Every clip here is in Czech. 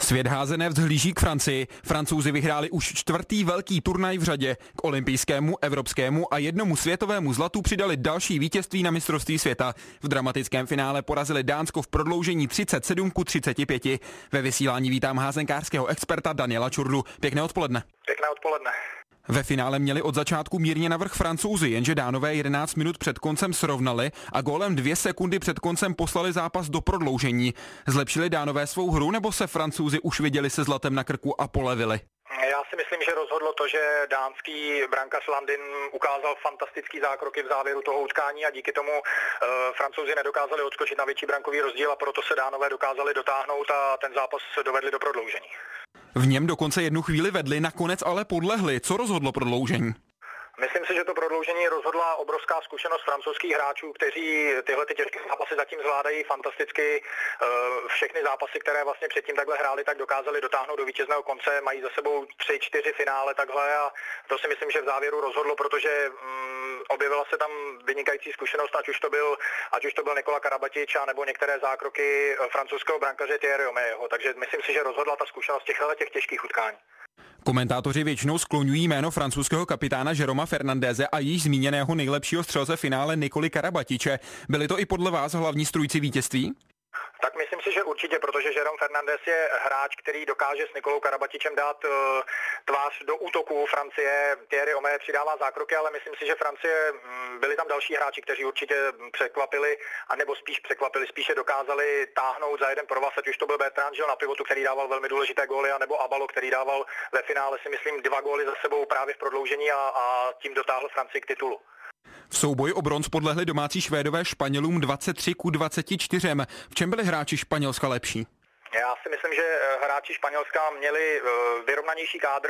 Svět házené vzhlíží k Francii. Francouzi vyhráli už 4. velký turnaj v řadě. K olympijskému, evropskému a jednomu světovému zlatu přidali další vítězství na mistrovství světa. V dramatickém finále porazili Dánsko v prodloužení 37-35. Ve vysílání vítám házenkářského experta Daniela Čurdu. Pěkné odpoledne. Pěkné odpoledne. Ve finále měli od začátku mírně navrch Francouzi, jenže Dánové 11 minut před koncem srovnali a gólem 2 sekundy před koncem poslali zápas do prodloužení. Zlepšili Dánové svou hru, nebo se Francouzi už viděli se zlatem na krku a polevili? Já si myslím, že rozhodlo to, že dánský brankář Landin ukázal fantastický zákroky v závěru toho utkání a díky tomu Francouzi nedokázali odskočit na větší brankový rozdíl a proto se Dánové dokázali dotáhnout a ten zápas dovedli do prodloužení. V něm dokonce jednu chvíli vedli, nakonec ale podlehli. Co rozhodlo prodloužení? Myslím si, že to prodloužení rozhodla obrovská zkušenost francouzských hráčů, kteří tyhle těžké zápasy zatím zvládají fantasticky. Všechny zápasy, které vlastně předtím takhle hráli, tak dokázali dotáhnout do vítězného konce. Mají za sebou 3-4 finále takhle a to si myslím, že v závěru rozhodlo, protože objevila se tam vynikající zkušenost, ať už to byl Nikola Karabatič a nebo některé zákroky francouzského brankaře Thierryho Omejeho. Takže myslím si, že rozhodla ta zkušenost těch těžkých utkání. Komentátoři většinou skloňují jméno francouzského kapitána Jérôma Fernandéze a již zmíněného nejlepšího střelce finále Nikoly Karabatiče. Byli to i podle vás hlavní strůjci vítězství? Tak myslím si, že určitě, protože Jérôme Fernandez je hráč, který dokáže s Nikolou Karabatičem dát tvář do útoku Francie. Thierry Omeje přidává zákroky, ale myslím si, že Francie, byli tam další hráči, kteří určitě překvapili, anebo spíše dokázali táhnout za jeden provaz, ať už to byl Bertrand Gilles na pivotu, který dával velmi důležité góly, anebo Abalo, který dával ve finále si myslím 2 góly za sebou právě v prodloužení a tím dotáhl Francii k titulu. V souboji o bronz podlehli domácí Švédové Španělům 23-24. V čem byli hráči Španělska lepší? Já si myslím, že hráči Španělska měli vyrovnanější kádr.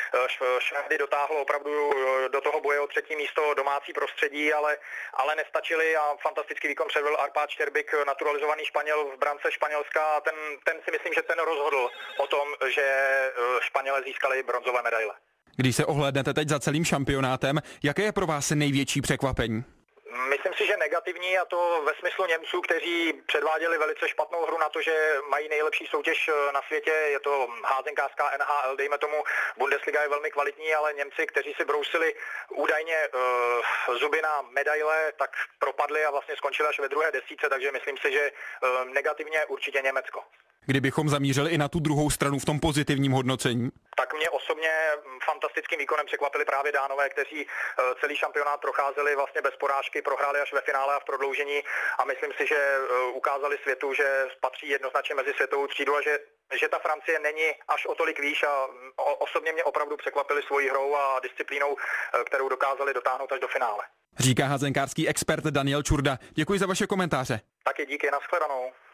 Švédy dotáhlo opravdu do toho boje o 3. místo domácí prostředí, ale nestačili a fantastický výkon předvedl Arpad Štěrbik, naturalizovaný Španěl v brance Španělska. Ten si myslím, že ten rozhodl o tom, že Španělé získali bronzové medaile. Když se ohlédnete teď za celým šampionátem, jaké je pro vás největší překvapení? Myslím si, že negativní, a to ve smyslu Němců, kteří předváděli velice špatnou hru na to, že mají nejlepší soutěž na světě. Je to házenkářská NHL, dejme tomu, Bundesliga je velmi kvalitní, ale Němci, kteří si brousili údajně zuby na medaile, tak propadli a vlastně skončili až ve druhé desítce, takže myslím si, že negativně určitě Německo. Kdybychom zamířili i na tu druhou stranu v tom pozitivním hodnocení? Tak mě osobně fantastickým výkonem překvapili právě Dánové, kteří celý šampionát procházeli vlastně bez porážky, prohráli až ve finále a v prodloužení a myslím si, že ukázali světu, že patří jednoznačně mezi světovou třídu a že ta Francie není až o tolik výš a osobně mě opravdu překvapili svojí hrou a disciplínou, kterou dokázali dotáhnout až do finále. Říká házenkářský expert Daniel Čurda. Děkuji za vaše komentáře. Taky díky, nashledanou.